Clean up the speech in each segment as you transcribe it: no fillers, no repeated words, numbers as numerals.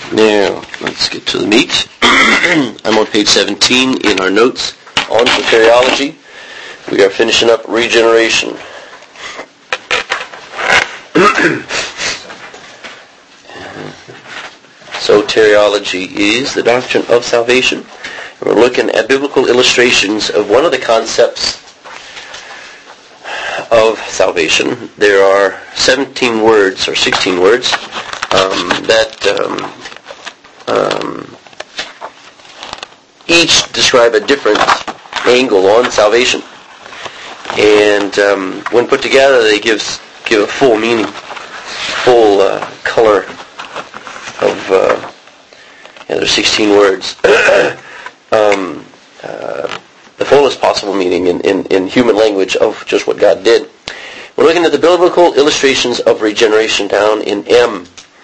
Now, let's get to the meat. I'm on page 17 in our notes on soteriology. We are finishing up regeneration. Soteriology is the doctrine of salvation. We're looking at biblical illustrations of one of the concepts of salvation. There are 17 words, or 16 words, that each describe a different angle on salvation. And when put together, they give a full meaning, full color of, there's 16 words. The fullest possible meaning in human language of just what God did. We're looking at the biblical illustrations of regeneration down in M.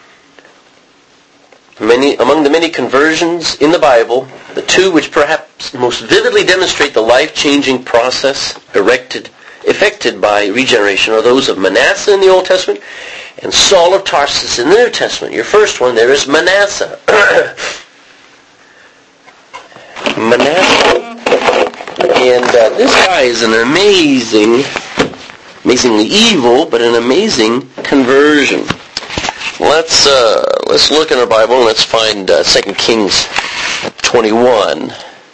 Among the many conversions in the Bible, the two which perhaps most vividly demonstrate the life-changing process effected by regeneration are those of Manasseh in the Old Testament and Saul of Tarsus in the New Testament. Your first one there is Manasseh. And this guy is an amazingly evil, but an amazing conversion. Let's look in our Bible and let's find 2 Kings 21.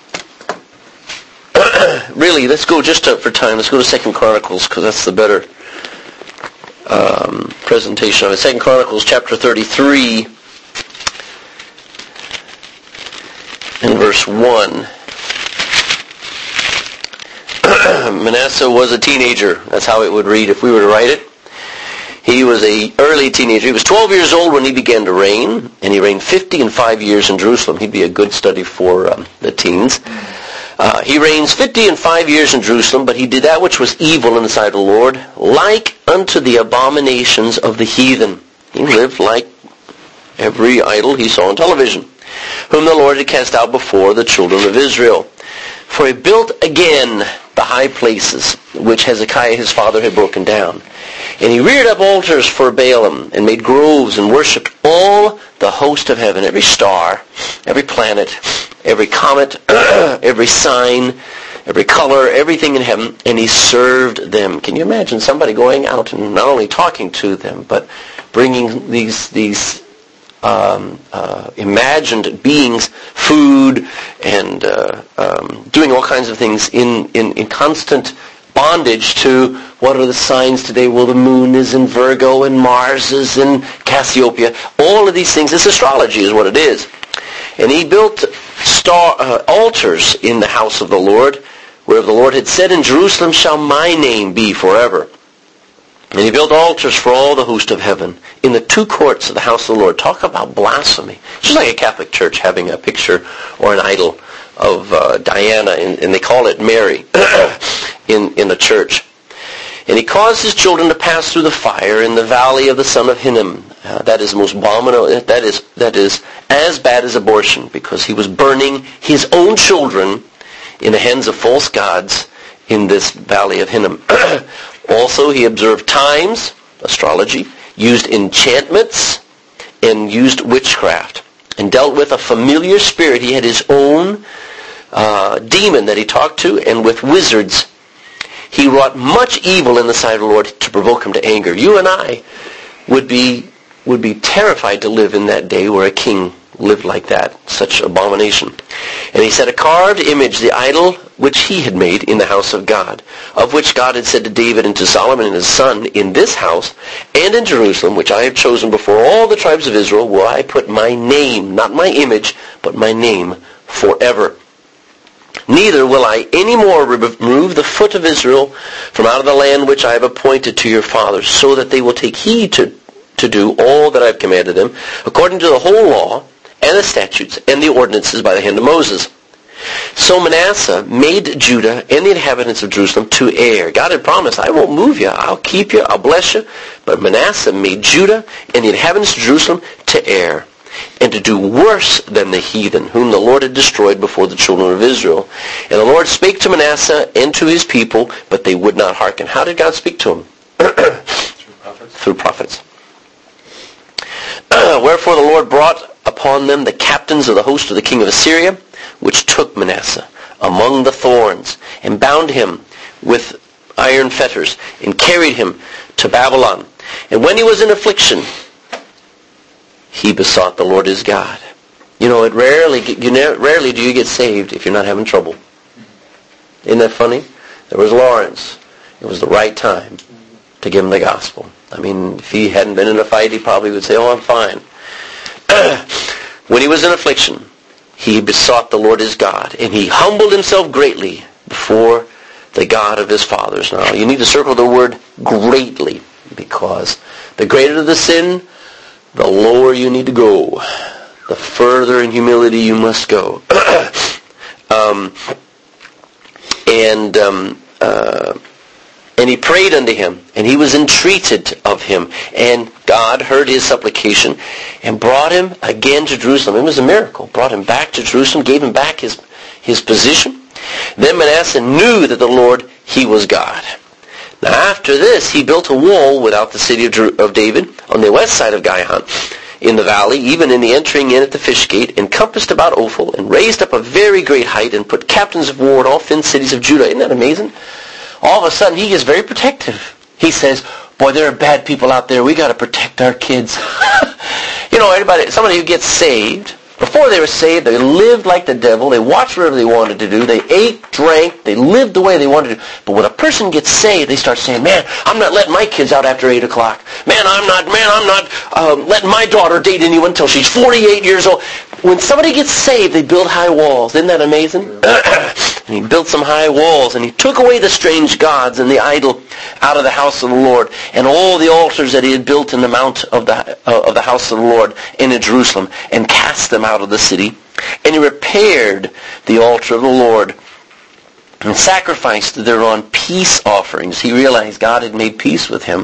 Really, let's go just for time. Let's go to 2 Chronicles because that's the better presentation of it. 2 Chronicles chapter 33 and verse 1. Manasseh was a teenager. That's how it would read if we were to write it. He was an early teenager. He was 12 years old when he began to reign, and he reigned 55 years in Jerusalem. He'd be a good study for the teens. He reigns 55 years in Jerusalem, but he did that which was evil in the sight of the Lord, like unto the abominations of the heathen. He lived like every idol he saw on television, whom the Lord had cast out before the children of Israel. For he built again the high places which Hezekiah his father had broken down. And he reared up altars for Baalim, and made groves, and worshipped all the host of heaven, every star, every planet, every comet, every sign, every color, everything in heaven, and he served them. Can you imagine somebody going out and not only talking to them, but bringing these imagined beings food and doing all kinds of things in constant bondage to what are the signs today? Well, the moon is in Virgo and Mars is in Cassiopeia. All of these things, this astrology is what it is. And he built altars in the house of the Lord, where the Lord had said, in Jerusalem shall my name be forever. And he built altars for all the host of heaven in the two courts of the house of the Lord. Talk about blasphemy. It's just like a Catholic church having a picture or an idol of Diana, and they call it Mary in the church. And he caused his children to pass through the fire in the valley of the son of Hinnom. That is most abominable. That is as bad as abortion, because he was burning his own children in the hands of false gods in this valley of Hinnom. Also, he observed times, astrology, used enchantments, and used witchcraft, and dealt with a familiar spirit. He had his own demon that he talked to, and with wizards. He wrought much evil in the sight of the Lord to provoke him to anger. You and I would be terrified to live in that day where a king lived like that, such abomination. And he set a carved image, the idol which he had made in the house of God, of which God had said to David and to Solomon and his son, in this house and in Jerusalem, which I have chosen before all the tribes of Israel, will I put my name, not my image, but my name forever. Neither will I any more remove the foot of Israel from out of the land which I have appointed to your fathers, so that they will take heed to do all that I have commanded them, according to the whole law and the statutes and the ordinances by the hand of Moses. So Manasseh made Judah and the inhabitants of Jerusalem to err. God had promised, I won't move you, I'll keep you, I'll bless you. But Manasseh made Judah and the inhabitants of Jerusalem to err, and to do worse than the heathen, whom the Lord had destroyed before the children of Israel. And the Lord spake to Manasseh and to his people, but they would not hearken. How did God speak to him? Through prophets. Wherefore the Lord brought upon upon them the captains of the host of the king of Assyria, which took Manasseh among the thorns, and bound him with iron fetters, and carried him to Babylon. And when he was in affliction, he besought the Lord his God. You know, rarely do you get saved if you're not having trouble. Isn't that funny? There was Lawrence. It was the right time to give him the gospel. I mean, if he hadn't been in a fight, he probably would say, "Oh, I'm fine." When he was in affliction, he besought the Lord his God, and he humbled himself greatly before the God of his fathers. Now, you need to circle the word greatly, because the greater the sin, the lower you need to go. The further in humility you must go. And he prayed unto him, and he was entreated of him. And God heard his supplication and brought him again to Jerusalem. It was a miracle. Brought him back to Jerusalem, gave him back his position. Then Manasseh knew that the Lord, he was God. Now after this, he built a wall without the city of David on the west side of Gihon, in the valley, even in the entering in at the fish gate, encompassed about Ophel, and raised up a very great height, and put captains of war in all fenced cities of Judah. Isn't that amazing? All of a sudden, he gets very protective. He says, boy, there are bad people out there. We got to protect our kids. You know, somebody who gets saved, before they were saved, they lived like the devil. They watched whatever they wanted to do. They ate, drank. They lived the way they wanted to. But when a person gets saved, they start saying, man, I'm not letting my kids out after 8 o'clock. Man, I'm not letting my daughter date anyone until she's 48 years old. When somebody gets saved, they build high walls. Isn't that amazing? And he built some high walls, and he took away the strange gods and the idol out of the house of the Lord, and all the altars that he had built in the mount of the house of the Lord in Jerusalem, and cast them out of the city. And he repaired the altar of the Lord and sacrificed thereon peace offerings. He realized God had made peace with him.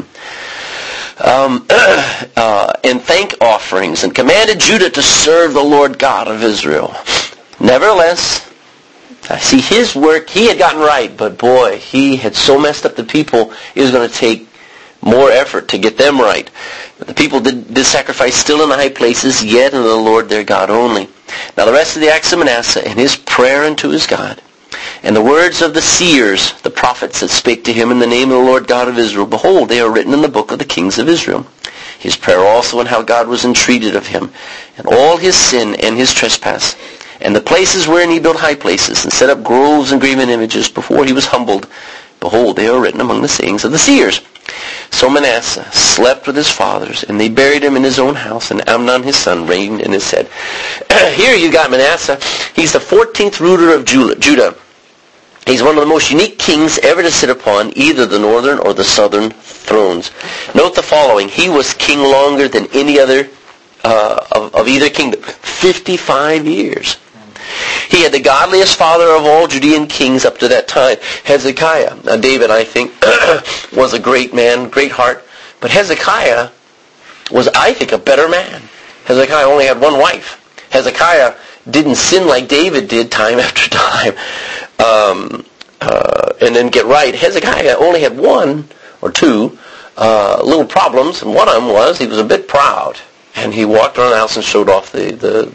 And thank offerings, and commanded Judah to serve the Lord God of Israel. Nevertheless, I see his work, he had gotten right, but boy, he had so messed up the people, it was going to take more effort to get them right. But the people did sacrifice still in the high places, yet in the Lord their God only. Now the rest of the acts of Manasseh, and his prayer unto his God, and the words of the seers, the prophets that spake to him in the name of the Lord God of Israel, behold, they are written in the book of the kings of Israel. His prayer also, and how God was entreated of him, and all his sin and his trespass, and the places wherein he built high places, and set up groves and graven images before he was humbled, behold, they are written among the sayings of the seers. So Manasseh slept with his fathers, and they buried him in his own house, and Amnon his son reigned in his stead. Here you got Manasseh. He's the 14th ruler of Judah. He's one of the most unique kings ever to sit upon either the northern or the southern thrones. Note the following. He was king longer than any other of either kingdom. 55 years. He had the godliest father of all Judean kings up to that time, Hezekiah. Now David, I think, was a great man, great heart. But Hezekiah was, I think, a better man. Hezekiah only had one wife. Hezekiah didn't sin like David did time after time. And then get right. Hezekiah only had one or two little problems, and one of them was he was a bit proud, and he walked around the house and showed off the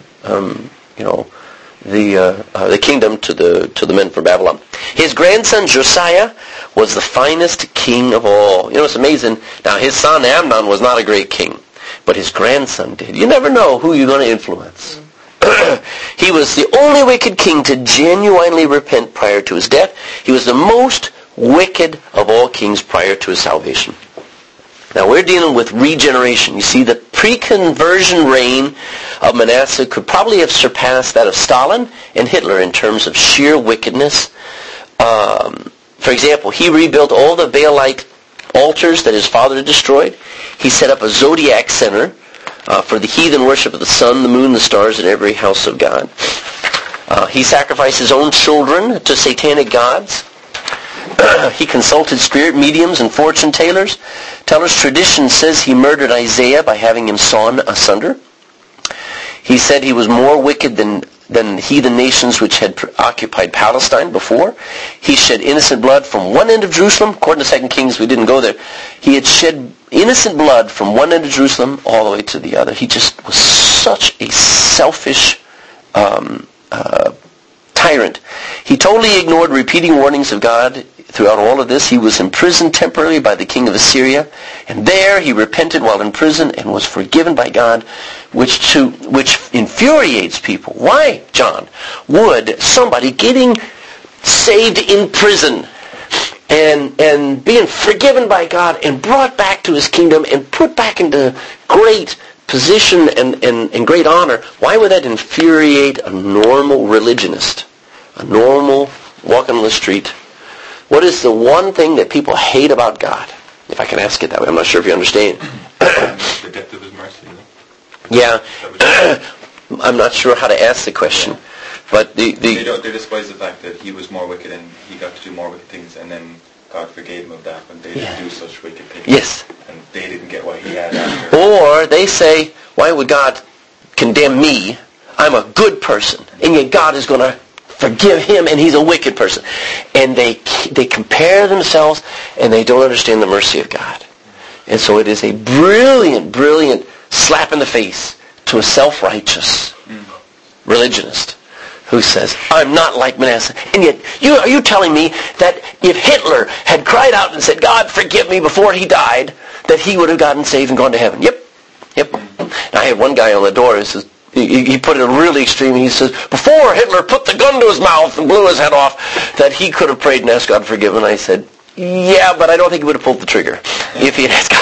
kingdom to the men from Babylon. His grandson Josiah was the finest king of all. You know, it's amazing. Now his son Amnon was not a great king, but his grandson did. You never know who you're going to influence. He was the only wicked king to genuinely repent prior to his death. He was the most wicked of all kings prior to his salvation. Now we're dealing with regeneration. You see, the pre-conversion reign of Manasseh could probably have surpassed that of Stalin and Hitler in terms of sheer wickedness. For example, he rebuilt all the Baalite altars that his father had destroyed. He set up a zodiac center for the heathen worship of the sun, the moon, the stars, in every house of God. He sacrificed his own children to satanic gods. He consulted spirit mediums and fortune tellers. Tradition says he murdered Isaiah by having him sawn asunder. He said he was more wicked than heathen nations which had occupied Palestine before. He shed innocent blood from one end of Jerusalem. According to 2 Kings, we didn't go there. He had shed innocent blood from one end of Jerusalem all the way to the other. He just was such a selfish tyrant. He totally ignored repeating warnings of God throughout all of this. He was imprisoned temporarily by the king of Assyria, and there he repented while in prison and was forgiven by God, which infuriates people. Why, John, would somebody getting saved in prison and being forgiven by God and brought back to his kingdom and put back into great position and great honor, why would that infuriate a normal religionist? A normal walking on the street? What is the one thing that people hate about God? If I can ask it that way. I'm not sure if you understand. The depth of his mercy. Yeah. I'm not sure how to ask the question. But they despise the fact that he was more wicked and he got to do more wicked things, and then God forgave him of that when they didn't do such wicked things. Yes. And they didn't get what he had after. Or they say, why would God condemn me? I'm a good person. And yet God is going to forgive him, and he's a wicked person. And they compare themselves, and they don't understand the mercy of God. And so it is a brilliant slap in the face to a self-righteous religionist who says, I'm not like Manasseh. And yet, are you telling me that if Hitler had cried out and said, God, forgive me before he died, that he would have gotten saved and gone to heaven? Yep. Now, I had one guy on the door who says, he put it really extreme. He says, before Hitler put the gun to his mouth and blew his head off, that he could have prayed and asked God to forgive him. And I said, yeah, but I don't think he would have pulled the trigger if he had asked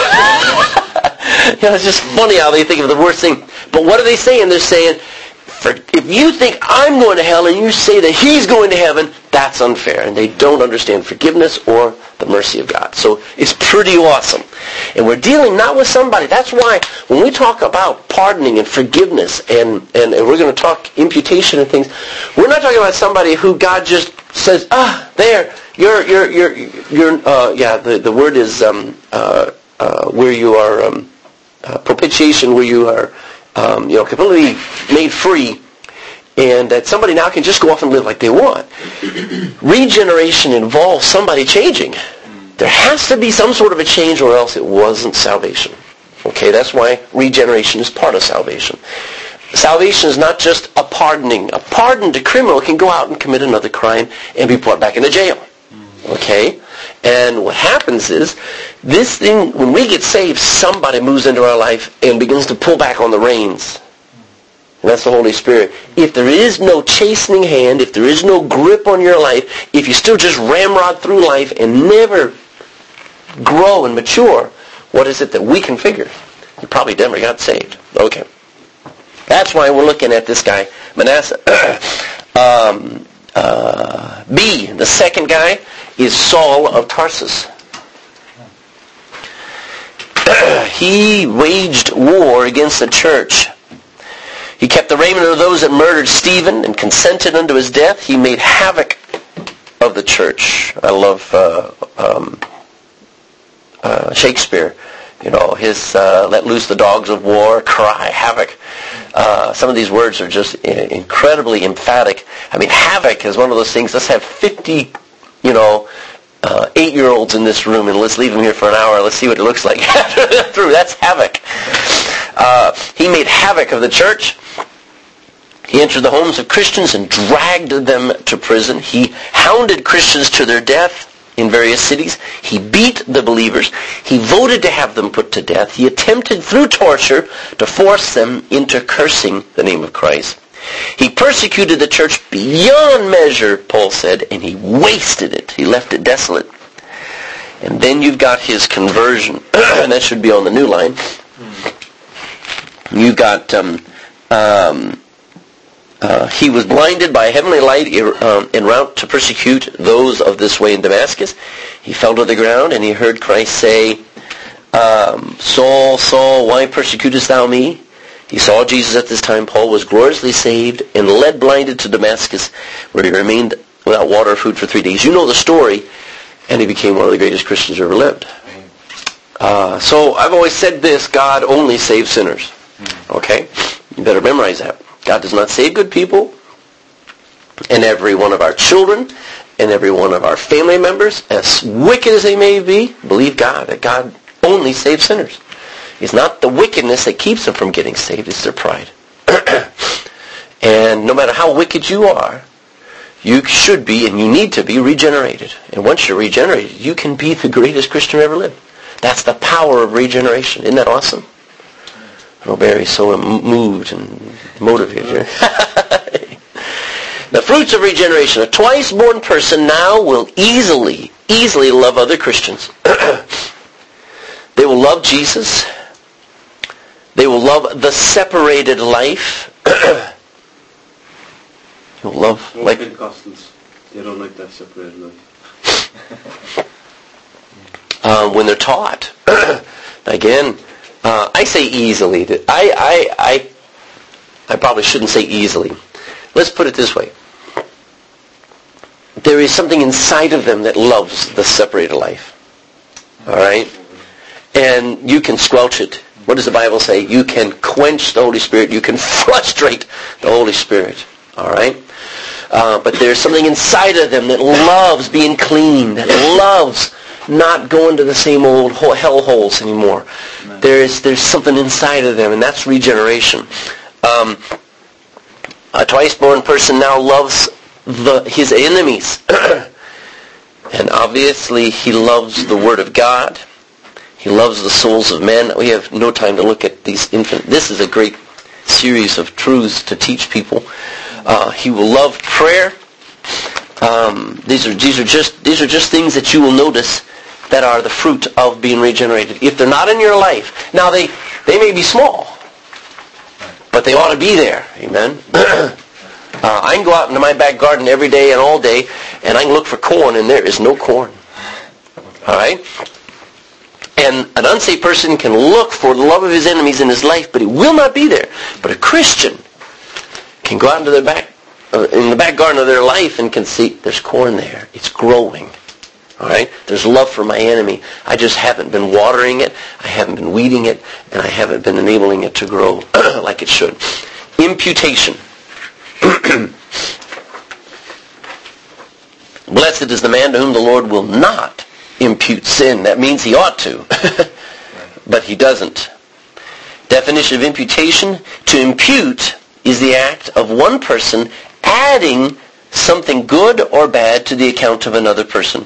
God. It's just funny how they think of the worst thing. But what are they saying? They're saying, if you think I'm going to hell and you say that he's going to heaven, that's unfair. And they don't understand forgiveness or the mercy of God. So it's pretty awesome. And we're dealing not with somebody. That's why when we talk about pardoning and forgiveness and we're going to talk imputation and things, we're not talking about somebody who God just says, there, the word is where you are, propitiation, where you are completely made free, and that somebody now can just go off and live like they want. Regeneration involves somebody changing. There has to be some sort of a change, or else it wasn't salvation. Okay, that's why regeneration is part of salvation. Salvation is not just a pardoning. A pardoned criminal can go out and commit another crime and be brought back into jail. Okay? And what happens is, this thing, when we get saved, somebody moves into our life and begins to pull back on the reins. And that's the Holy Spirit. If there is no chastening hand, if there is no grip on your life, if you still just ramrod through life and never grow and mature, what is it that we can figure? You probably never got saved. Okay. That's why we're looking at this guy, Manasseh. B, the second guy, is Saul of Tarsus. He waged war against the church. He kept the raiment of those that murdered Stephen and consented unto his death. He made havoc of the church. I love Shakespeare. His let loose the dogs of war, cry, havoc. Some of these words are just incredibly emphatic. I mean, havoc is one of those things. Let's have 50, 8-year-olds in this room, and let's leave them here for an hour. Let's see what it looks like after they're through. That's havoc. He made havoc of the church. He entered the homes of Christians and dragged them to prison. He hounded Christians to their death in various cities. He beat the believers. He voted to have them put to death. He attempted through torture to force them into cursing the name of Christ. He persecuted the church beyond measure, Paul said, and he wasted it. He left it desolate. And then you've got his conversion. And that should be on the new line. You've got he was blinded by a heavenly light en route to persecute those of this way in Damascus. He fell to the ground, and he heard Christ say, Saul, Saul, why persecutest thou me? He saw Jesus at this time. Paul was gloriously saved and led blinded to Damascus, where he remained without water or food for 3 days. You know the story, and he became one of the greatest Christians who ever lived. So I've always said this: God only saves sinners. Okay? You better memorize that. God does not save good people. And every one of our children and every one of our family members, as wicked as they may be, believe God, that God only saves sinners. It's not the wickedness that keeps them from getting saved, it's their pride. And no matter how wicked you are, you should be and you need to be regenerated. And once you're regenerated, you can be the greatest Christian who ever lived. That's the power of regeneration. Isn't that awesome? Oh, Barry's so moved and motivated. The fruits of regeneration. A twice-born person now will easily love other Christians. They will love Jesus. They will love the separated life. You'll love like Pentecostals. They don't like that separated life. When they're taught. Again, I say easily. I probably shouldn't say easily. Let's put it this way. There is something inside of them that loves the separated life. All right? And you can squelch it. What does the Bible say? You can quench the Holy Spirit. You can frustrate the Holy Spirit. All right? But there's something inside of them that loves being clean, that loves not going to the same old hell holes anymore. There's something inside of them, and that's regeneration. A twice-born person now loves his enemies. And obviously he loves the Word of God. He loves the souls of men. We have no time to look at these infinite. This is a great series of truths to teach people. He will love prayer. These are just things that you will notice that are the fruit of being regenerated. If they're not in your life, now they may be small, but they ought to be there. Amen. I can go out into my back garden every day and all day, and I can look for corn, and there is no corn. All right? And an unsaved person can look for the love of his enemies in his life, but it will not be there. But a Christian can go out into their in the back garden of their life and can see there's corn there. It's growing. All right? There's love for my enemy. I just haven't been watering it. I haven't been weeding it. And I haven't been enabling it to grow like it should. Imputation. Blessed is the man to whom the Lord will not impute sin. That means he ought to. But he doesn't. Definition of imputation. To impute is the act of one person adding something good or bad to the account of another person.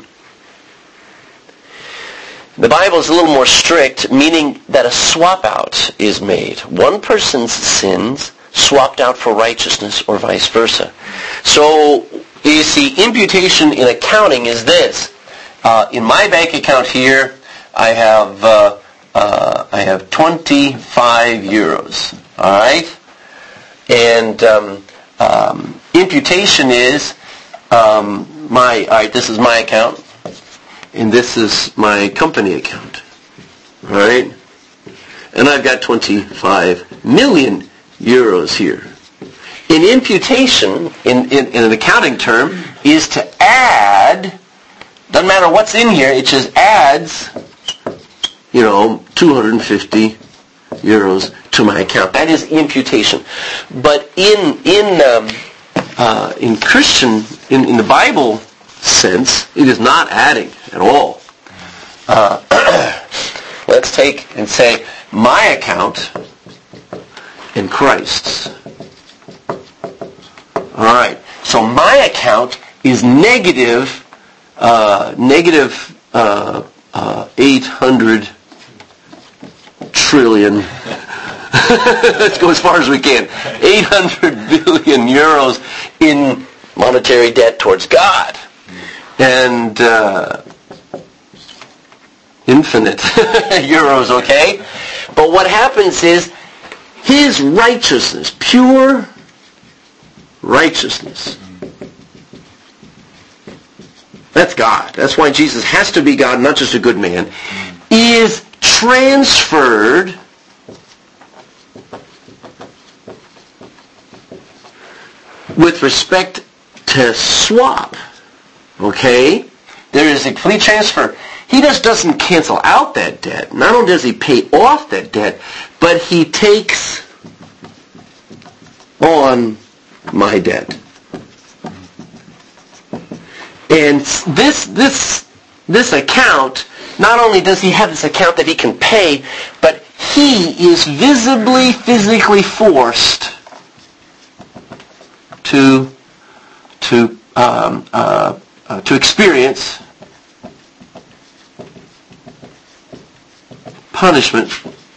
The Bible is a little more strict, meaning that a swap out is made. One person's sins swapped out for righteousness or vice versa. So, you see, imputation in accounting is this. In my bank account here, I have 25 euros. All right? And imputation is this is my account, and this is my company account. All right? And I've got 25 million euros here. In imputation, in an accounting term, is to add, doesn't matter what's in here, it just adds, 250 euros to my account. That is imputation. But in Christian, in the Bible sense, it is not adding at all. Let's take and say my account and Christ's. All right. So my account is negative 800 trillion. Let's go as far as we can. 800 billion euros in monetary debt towards God. And infinite euros, okay? But what happens is his righteousness, pure righteousness. That's God. That's why Jesus has to be God, not just a good man, is transferred with respect to swap. Okay? There is a complete transfer. He just doesn't cancel out that debt. Not only does he pay off that debt, but he takes on my debt. And this account, not only does he have this account that he can pay, but he is visibly, physically forced to experience punishment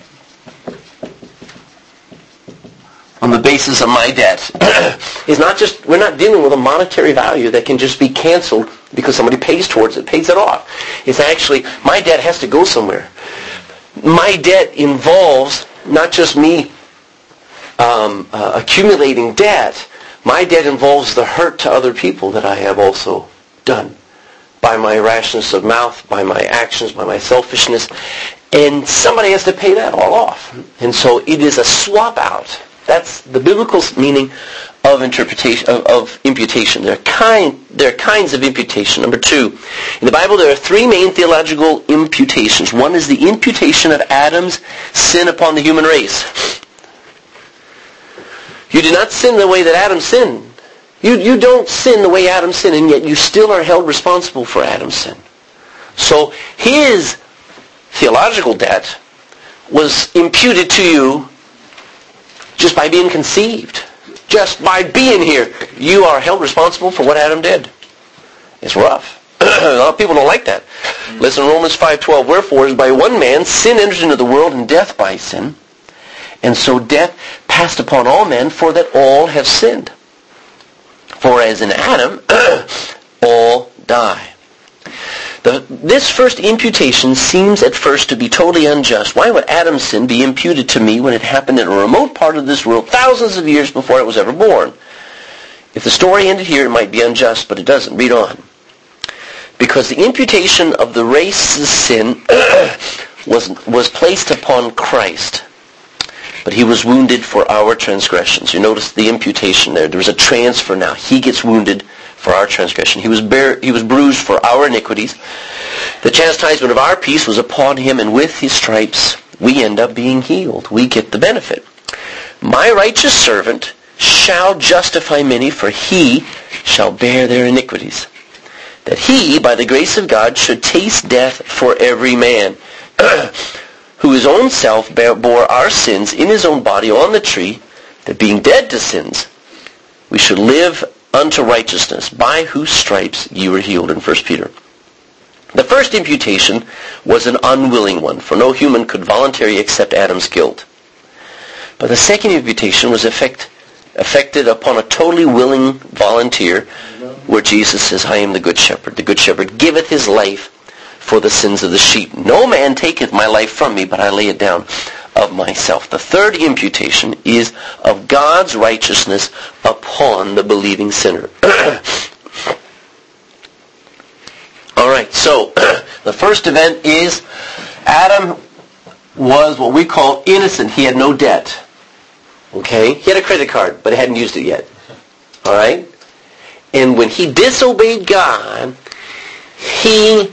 on the basis of my debt is not just, we're not dealing with a monetary value that can just be canceled because somebody pays towards it, pays it off. It's actually, my debt has to go somewhere. My debt involves not just me accumulating debt. My debt involves the hurt to other people that I have also done by my rashness of mouth, by my actions, by my selfishness. And somebody has to pay that all off. And so it is a swap out. That's the biblical meaning of interpretation of imputation. There are kinds of imputation. Number 2, in the Bible there are 3 main theological imputations. One is the imputation of Adam's sin upon the human race. You did not sin the way that Adam sinned. You don't sin the way Adam sinned, and yet you still are held responsible for Adam's sin. So his theological debt was imputed to you just by being conceived. Just by being here, you are held responsible for what Adam did. It's rough. A lot of people don't like that. Listen to Romans 5:12. Wherefore, as by one man sin entered into the world, and death by sin. And so death passed upon all men, for that all have sinned. For as in Adam, all die. This first imputation seems at first to be totally unjust. Why would Adam's sin be imputed to me when it happened in a remote part of this world thousands of years before I was ever born? If the story ended here, it might be unjust, but it doesn't. Read on. Because the imputation of the race's sin was placed upon Christ. But he was wounded for our transgressions. You notice the imputation there. There was a transfer now. He gets wounded for our transgression. He was bruised for our iniquities. The chastisement of our peace was upon him, and with his stripes we end up being healed. We get the benefit. My righteous servant shall justify many, for he shall bear their iniquities. That he, by the grace of God, should taste death for every man, who his own self bore our sins in his own body on the tree, that being dead to sins, we should live unto righteousness, by whose stripes ye were healed, in 1 Peter. The first imputation was an unwilling one, for no human could voluntarily accept Adam's guilt. But the second imputation was effected upon a totally willing volunteer, where Jesus says, I am the good shepherd. The good shepherd giveth his life for the sins of the sheep. No man taketh my life from me, but I lay it down of myself. The third imputation is of God's righteousness upon the believing sinner. All right, so the first event is Adam was what we call innocent. He had no debt. Okay? He had a credit card, but he hadn't used it yet. All right? And when he disobeyed God, he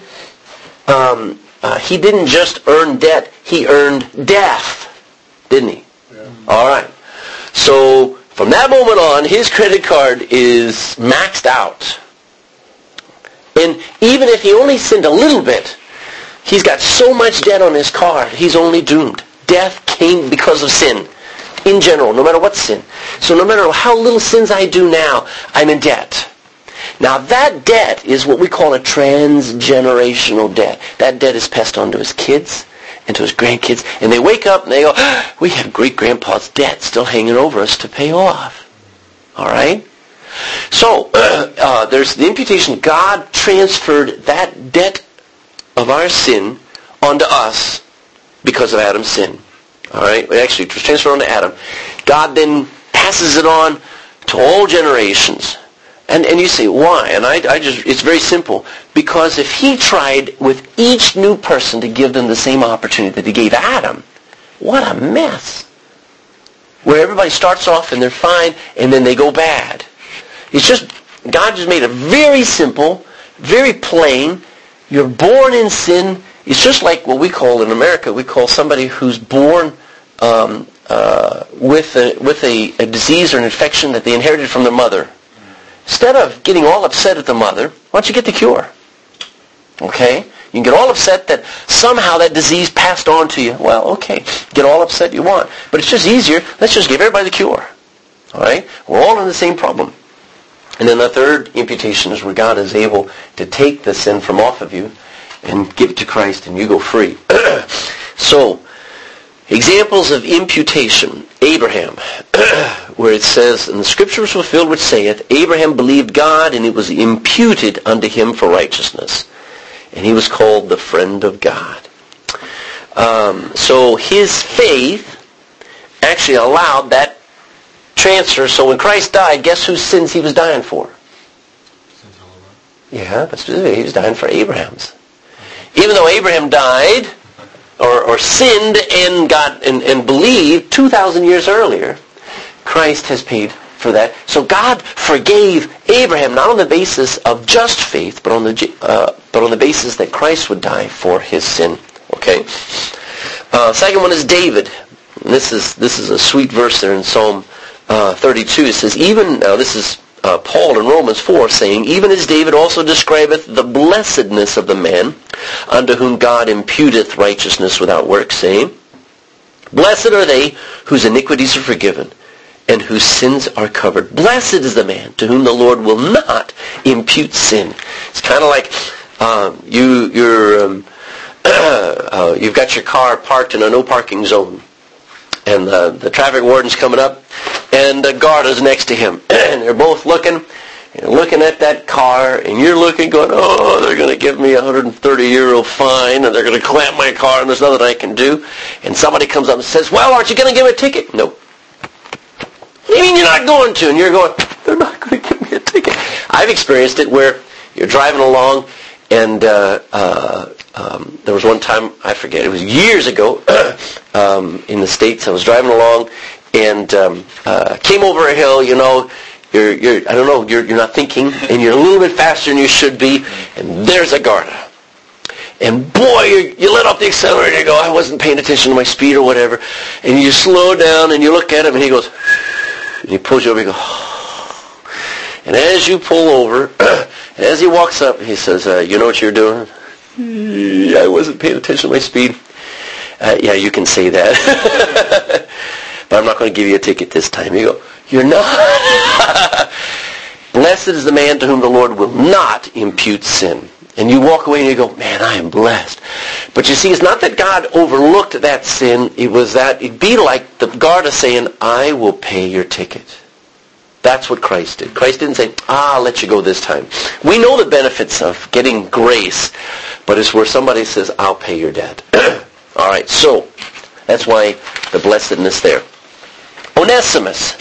didn't just earn debt, he earned death, didn't he? Yeah. All right. So from that moment on, his credit card is maxed out. And even if he only sinned a little bit, he's got so much debt on his card, he's only doomed. Death came because of sin, in general, no matter what sin. So no matter how little sins I do now, I'm in debt. Now that debt is what we call a transgenerational debt. That debt is passed on to his kids and to his grandkids. And they wake up and they go, we have great-grandpa's debt still hanging over us to pay off. All right? So there's the imputation. God transferred that debt of our sin onto us because of Adam's sin. All right? Actually, it was transferred onto Adam. God then passes it on to all generations. And you say, why? And it's very simple. Because if he tried with each new person to give them the same opportunity that he gave Adam, what a mess. Where everybody starts off and they're fine, and then they go bad. It's just, God just made it very simple, very plain. You're born in sin. It's just like what we call in America, we call somebody who's born with a disease or an infection that they inherited from their mother. Instead of getting all upset at the mother, why don't you get the cure? Okay? You can get all upset that somehow that disease passed on to you. Well, okay. Get all upset you want. But it's just easier. Let's just give everybody the cure. All right? We're all in the same problem. And then the third imputation is where God is able to take the sin from off of you and give it to Christ, and you go free. So, examples of imputation. Abraham, where it says, "And the scripture was fulfilled which saith, Abraham believed God, and it was imputed unto him for righteousness. And he was called the friend of God." So his faith actually allowed that transfer. So when Christ died, guess whose sins he was dying for? Yeah, but specifically he was dying for Abraham's. Even though Abraham died or sinned and and believed 2,000 years earlier, Christ has paid for that. So God forgave Abraham not on the basis of just faith, but on the basis that Christ would die for his sin. Okay. Second one is David. And this is a sweet verse there in Psalm 32. It says, this is Paul in Romans 4 saying, "Even as David also describeth the blessedness of the man unto whom God imputeth righteousness without works, saying, Blessed are they whose iniquities are forgiven and whose sins are covered. Blessed is the man to whom the Lord will not impute sin." It's kind of like you've got your car parked in a no parking zone, and the traffic warden's coming up, and the guard is next to him, and they're both looking at that car, and you're looking, going, "Oh, they're going to give me a €130 fine, and they're going to clamp my car, and there's nothing I can do." And somebody comes up and says, "Well, aren't you going to give me a ticket?" "No." "What do you mean you're not going to?" And you're going, "They're not going to give me a ticket." I've experienced it where you're driving along, and there was one time, I forget, it was years ago, in the States. I was driving along and came over a hill. You're not thinking, and you're a little bit faster than you should be, and there's a guard. And boy, you let off the accelerator, and you go, "I wasn't paying attention to my speed," or whatever. And you slow down, and you look at him, and he goes, and he pulls you over, and you go, and as you pull over, and as he walks up, he says, "You know what you're doing?" "I wasn't paying attention to my speed." "Yeah, you can say that. But I'm not going to give you a ticket this time." You go, "You're not." Blessed is the man to whom the Lord will not impute sin. And you walk away and you go, "Man, I am blessed." But you see, it's not that God overlooked that sin. It was that it'd be like the guard is saying, "I will pay your ticket." That's what Christ did. Christ didn't say, "I'll let you go this time." We know the benefits of getting grace, but it's where somebody says, "I'll pay your debt." All right, so that's why the blessedness there. Onesimus.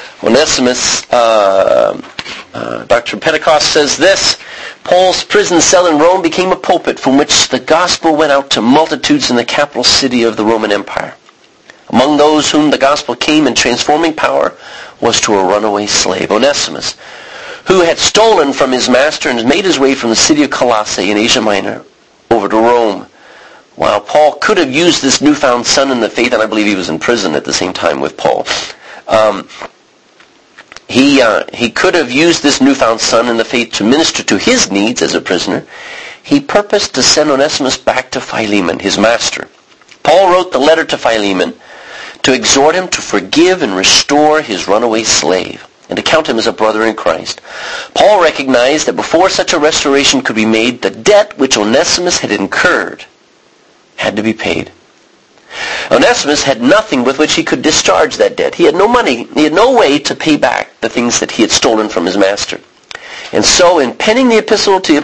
Dr. Pentecost says this: "Paul's prison cell in Rome became a pulpit from which the gospel went out to multitudes in the capital city of the Roman Empire. Among those whom the gospel came in transforming power was to a runaway slave, Onesimus, who had stolen from his master and had made his way from the city of Colossae in Asia Minor over to Rome. While Paul could have used this newfound son in the faith," and I believe he was in prison at the same time with Paul, he could have used this newfound son in the faith to minister to his needs as a prisoner. He purposed to send Onesimus back to Philemon, his master. Paul wrote the letter to Philemon to exhort him to forgive and restore his runaway slave, and to count him as a brother in Christ. Paul recognized that before such a restoration could be made, the debt which Onesimus had incurred had to be paid. Onesimus had nothing with which he could discharge that debt. He had no money. He had no way to pay back the things that he had stolen from his master. And so in penning the epistle to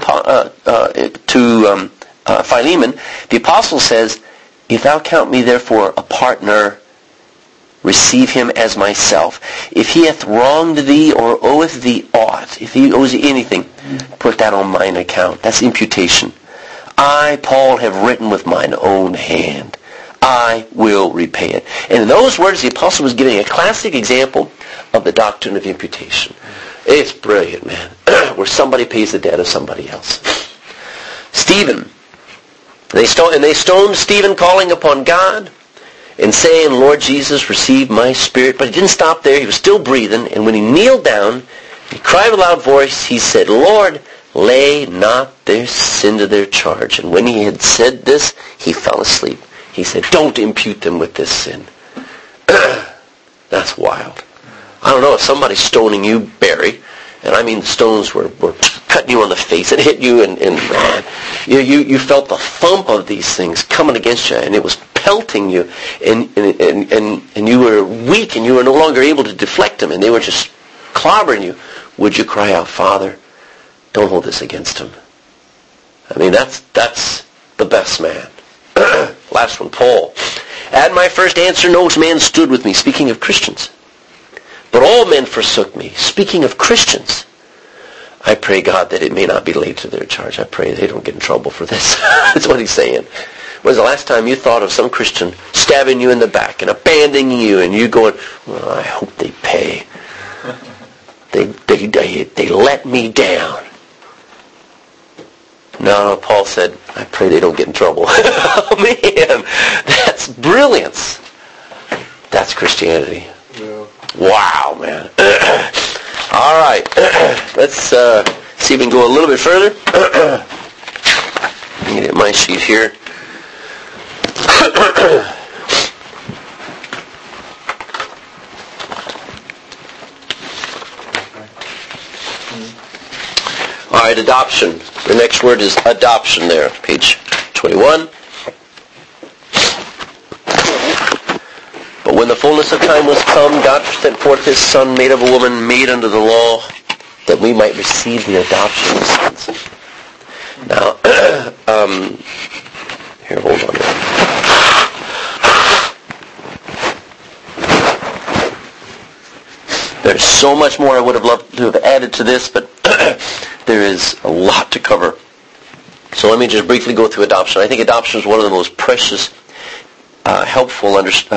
Philemon, the apostle says, "If thou count me therefore a partner, receive him as myself. If he hath wronged thee or oweth thee aught," if he owes you anything, "put that on mine account." That's imputation. "I, Paul, have written with mine own hand. I will repay it." And in those words, the apostle was giving a classic example of the doctrine of imputation. It's brilliant, man, where somebody pays the debt of somebody else. Stephen. They stoned Stephen, calling upon God and saying, "Lord Jesus, receive my spirit." But he didn't stop there. He was still breathing. And when he kneeled down, he cried with a loud voice. He said, "Lord, lay not their sin to their charge." And when he had said this, he fell asleep. He said, "Don't impute them with this sin." That's wild. I don't know if somebody's stoning you, Barry, And I mean, the stones were cutting you on the face. It hit you, and man, you felt the thump of these things coming against you, and it was pelting you, and you were weak, and you were no longer able to deflect them, and they were just clobbering you. Would you cry out, Father, don't hold this against him? I mean, that's the best man. Last one, Paul. At my first answer, no man stood with me, speaking of Christians. But all men forsook me, speaking of Christians. I pray, God, that it may not be laid to their charge. I pray they don't get in trouble for this. That's what he's saying. When's the last time you thought of some Christian stabbing you in the back and abandoning you, and you going, well, I hope they pay. They let me down. No, Paul said, I pray they don't get in trouble. Oh, man, that's brilliance. That's Christianity. Yeah. Wow, man. All right. Let's see if we can go a little bit further. Let me get my sheet here. All right, adoption. The next word is adoption there, page 21. But when the fullness of time was come, God sent forth his Son, made of a woman, made under the law, that we might receive the adoption of sons. Now, here, hold on there. There's so much more I would have loved to have added to this, but there is a lot to cover. So let me just briefly go through adoption. I think adoption is one of the most precious, helpful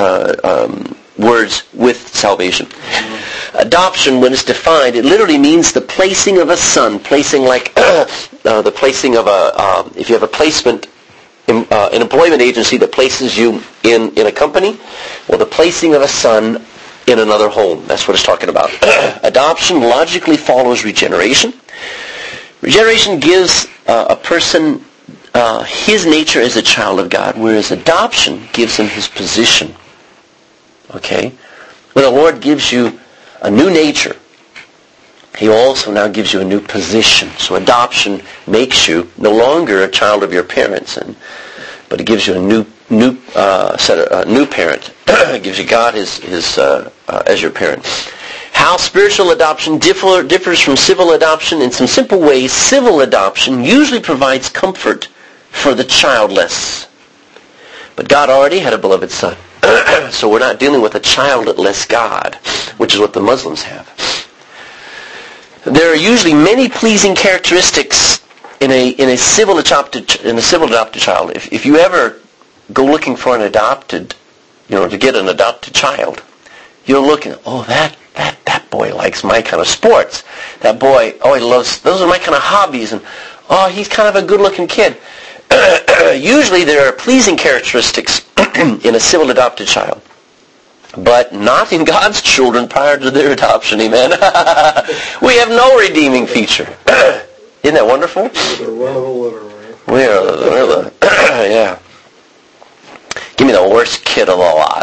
words with salvation. Adoption, when it's defined, it literally means the placing of a son. Placing like the placing of if you have a placement, an employment agency that places you in a company, well, the placing of a son in another home. That's what it's talking about. Adoption logically follows regeneration. Regeneration gives a person his nature as a child of God, whereas adoption gives him his position. Okay? When the Lord gives you a new nature, he also now gives you a new position. So adoption makes you no longer a child of your parents, but it gives you a new parent. It gives you God as your parent. How spiritual adoption differs from civil adoption in some simple ways. Civil adoption usually provides comfort for the childless. But God already had a beloved son. So we're not dealing with a childless God, which is what the Muslims have. There are usually many pleasing characteristics in a civil adopted child. If you ever go looking for an adopted, to get an adopted child, you're looking, that boy likes my kind of sports. That boy, he loves, those are my kind of hobbies, and he's kind of a good-looking kid. Usually there are pleasing characteristics in a civil adopted child, but not in God's children prior to their adoption, amen? We have no redeeming feature. Isn't that wonderful? They're one of the litter, right? We're the yeah. Give me the worst kid of the lot.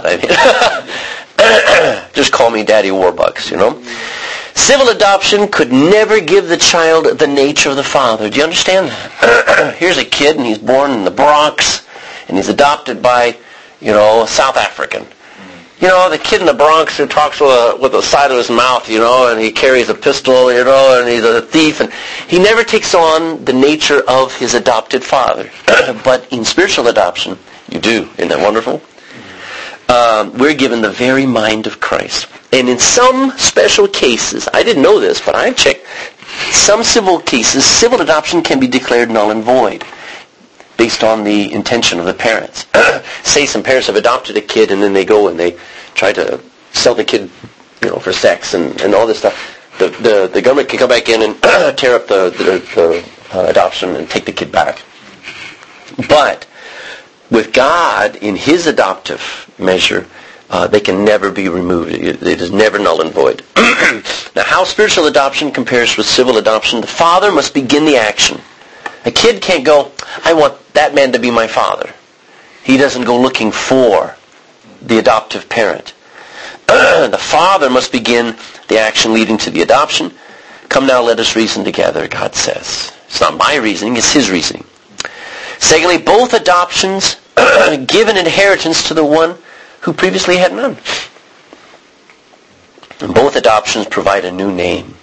I mean, just call me Daddy Warbucks, Civil adoption could never give the child the nature of the father. Do you understand that? Here's a kid, and he's born in the Bronx, and he's adopted by, a South African. The kid in the Bronx who talks with the side of his mouth, and he carries a pistol, and he's a thief, and he never takes on the nature of his adopted father. But in spiritual adoption, you do. Isn't that wonderful? We're given the very mind of Christ. And in some special cases, I didn't know this, but I've checked, some civil cases, civil adoption can be declared null and void based on the intention of the parents. Say some parents have adopted a kid, and then they go and they try to sell the kid, for sex and all this stuff. The government can come back in and tear up the adoption and take the kid back. But with God, in his adoptive measure, they can never be removed. It is never null and void. Now, how spiritual adoption compares with civil adoption? The father must begin the action. A kid can't go, I want that man to be my father. He doesn't go looking for the adoptive parent. The father must begin the action leading to the adoption. Come now, let us reason together, God says. It's not my reasoning, it's his reasoning. Secondly, both adoptions give an inheritance to the one who previously had none. And both adoptions provide a new name.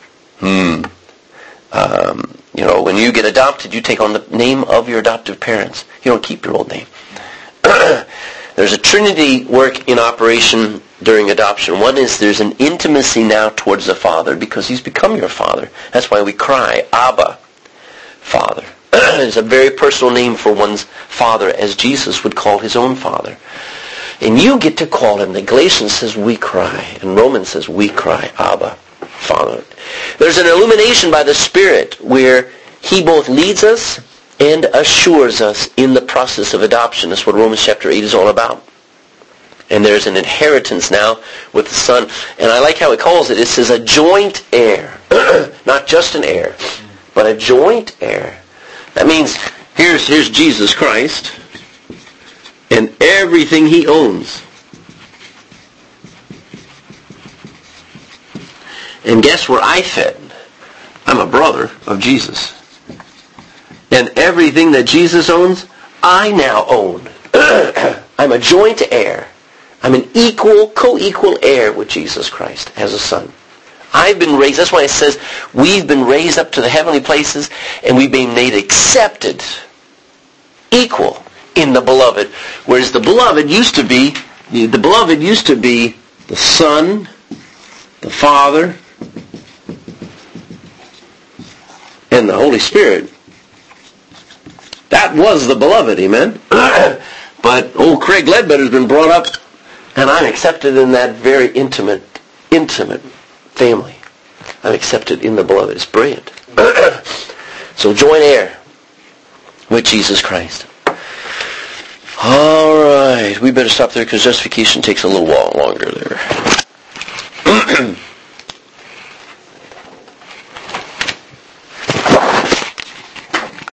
When you get adopted, you take on the name of your adoptive parents. You don't keep your old name. There's a Trinity work in operation during adoption. One is there's an intimacy now towards the Father because he's become your Father. That's why we cry, Abba, Father. It's a very personal name for one's father, as Jesus would call his own Father. And you get to call him. The Galatians says we cry, and Romans says we cry, Abba, Father. There's an illumination by the Spirit where he both leads us and assures us in the process of adoption. That's what Romans chapter 8 is all about. And there's an inheritance now with the Son. And I like how it calls it. It says a joint heir. Not just an heir, but a joint heir. That means here's Jesus Christ and everything he owns. And guess where I fit? I'm a brother of Jesus. And everything that Jesus owns, I now own. I'm a joint heir. I'm an co-equal heir with Jesus Christ as a son. I've been raised, that's why it says we've been raised up to the heavenly places and we've been made accepted, equal in the beloved. Whereas the beloved used to be the Son, the Father, and the Holy Spirit. That was the beloved, amen? But old Craig Ledbetter's been brought up, and I'm accepted in that very intimate family. I'm accepted in the beloved. It's brilliant. So joint heir with Jesus Christ. All right, we better stop there because justification takes a little while longer there.